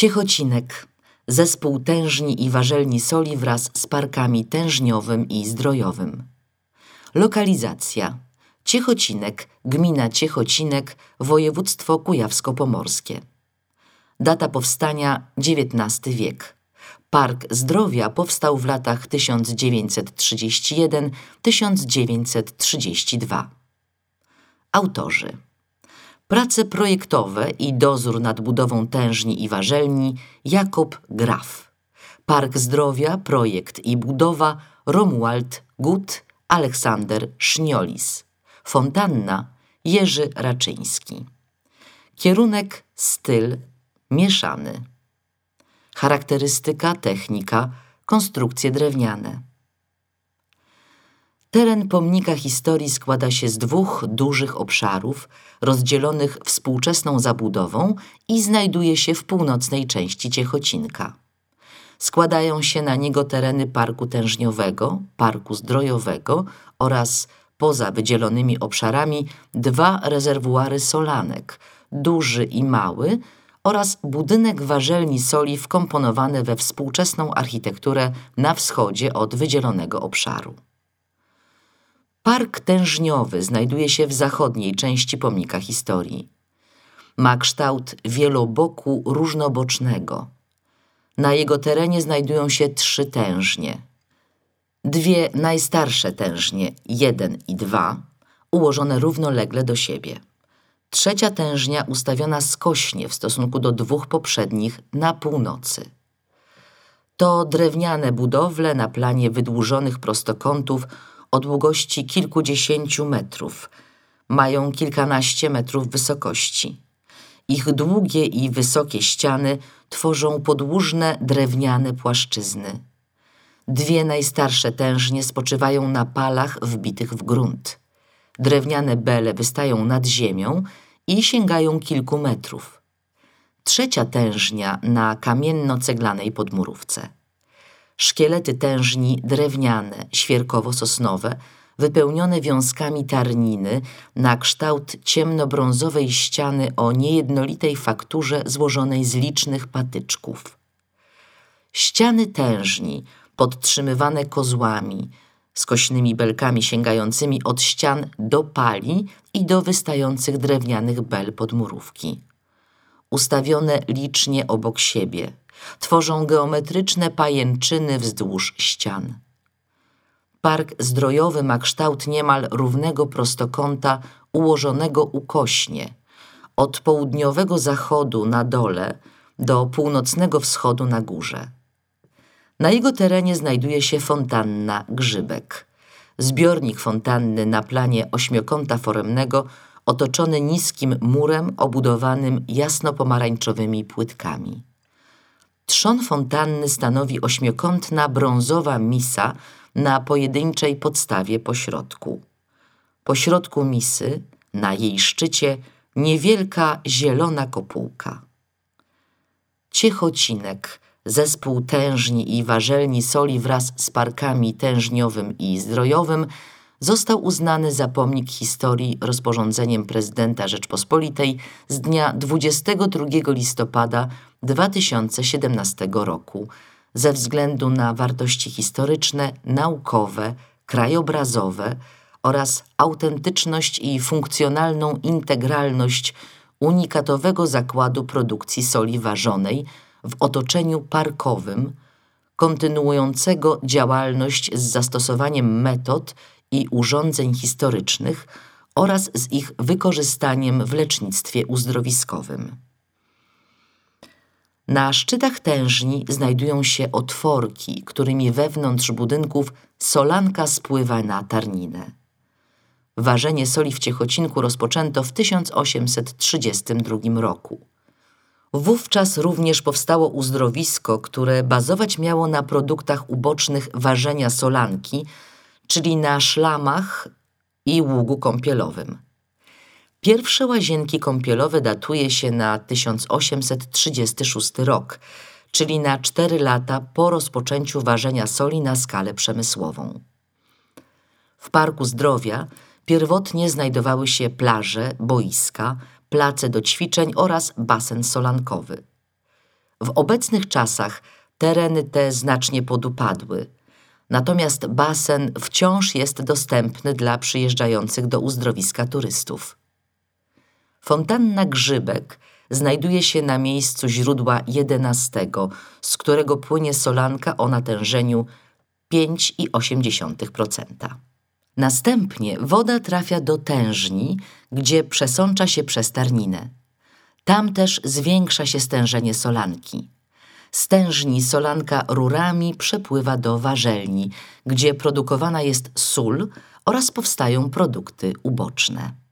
Ciechocinek. Zespół tężni i warzelni soli wraz z parkami tężniowym i zdrojowym. Lokalizacja. Ciechocinek, gmina Ciechocinek, województwo kujawsko-pomorskie. Data powstania XIX wiek. Park Zdrowia powstał w latach 1931–1932. Autorzy. Prace projektowe i dozór nad budową tężni i warzelni Jakub Graf. Park Zdrowia, projekt i budowa Romuald Gut, Aleksander Szniolis. Fontanna Jerzy Raczyński. Kierunek, styl mieszany. Charakterystyka, technika, konstrukcje drewniane. Teren pomnika historii składa się z dwóch dużych obszarów, rozdzielonych współczesną zabudową i znajduje się w północnej części Ciechocinka. Składają się na niego tereny Parku Tężniowego, Parku Zdrojowego oraz, poza wydzielonymi obszarami, dwa rezerwuary solanek, duży i mały, oraz budynek warzelni soli wkomponowany we współczesną architekturę na wschodzie od wydzielonego obszaru. Park Tężniowy znajduje się w zachodniej części pomnika historii. Ma kształt wieloboku różnobocznego. Na jego terenie znajdują się trzy tężnie. Dwie najstarsze tężnie, 1 i 2, ułożone równolegle do siebie. Trzecia tężnia ustawiona skośnie w stosunku do dwóch poprzednich na północy. To drewniane budowle na planie wydłużonych prostokątów o długości kilkudziesięciu metrów. Mają kilkanaście metrów wysokości. Ich długie i wysokie ściany tworzą podłużne drewniane płaszczyzny. Dwie najstarsze tężnie spoczywają na palach wbitych w grunt. Drewniane bele wystają nad ziemią i sięgają kilku metrów. Trzecia tężnia na kamienno-ceglanej podmurówce. Szkielety tężni drewniane, świerkowo-sosnowe, wypełnione wiązkami tarniny na kształt ciemnobrązowej ściany o niejednolitej fakturze złożonej z licznych patyczków. Ściany tężni, podtrzymywane kozłami, skośnymi belkami sięgającymi od ścian do pali i do wystających drewnianych bel podmurówki. Ustawione licznie obok siebie, tworzą geometryczne pajęczyny wzdłuż ścian. Park Zdrojowy ma kształt niemal równego prostokąta ułożonego ukośnie, od południowego zachodu na dole do północnego wschodu na górze. Na jego terenie znajduje się fontanna Grzybek, zbiornik fontanny na planie ośmiokąta foremnego otoczony niskim murem obudowanym jasno-pomarańczowymi płytkami. Trzon fontanny stanowi ośmiokątna brązowa misa na pojedynczej podstawie pośrodku. Pośrodku misy, na jej szczycie, niewielka zielona kopułka. Ciechocinek, zespół tężni i warzelni soli wraz z parkami tężniowym i zdrojowym, został uznany za pomnik historii rozporządzeniem prezydenta Rzeczpospolitej z dnia 22 listopada 2017 roku ze względu na wartości historyczne, naukowe, krajobrazowe oraz autentyczność i funkcjonalną integralność unikatowego zakładu produkcji soli ważonej w otoczeniu parkowym, kontynuującego działalność z zastosowaniem metod i urządzeń historycznych oraz z ich wykorzystaniem w lecznictwie uzdrowiskowym. Na szczytach tężni znajdują się otworki, którymi wewnątrz budynków solanka spływa na tarninę. Ważenie soli w Ciechocinku rozpoczęto w 1832 roku. Wówczas również powstało uzdrowisko, które bazować miało na produktach ubocznych ważenia solanki, czyli na szlamach i ługu kąpielowym. Pierwsze łazienki kąpielowe datuje się na 1836 rok, czyli na 4 lata po rozpoczęciu ważenia soli na skalę przemysłową. W Parku Zdrowia pierwotnie znajdowały się plaże, boiska, place do ćwiczeń oraz basen solankowy. W obecnych czasach tereny te znacznie podupadły, natomiast basen wciąż jest dostępny dla przyjeżdżających do uzdrowiska turystów. Fontanna Grzybek znajduje się na miejscu źródła 11, z którego płynie solanka o natężeniu 5,8%. Następnie woda trafia do tężni, gdzie przesącza się przez Tarninę. Tam też zwiększa się stężenie solanki. Z tężni solanka rurami przepływa do warzelni, gdzie produkowana jest sól oraz powstają produkty uboczne.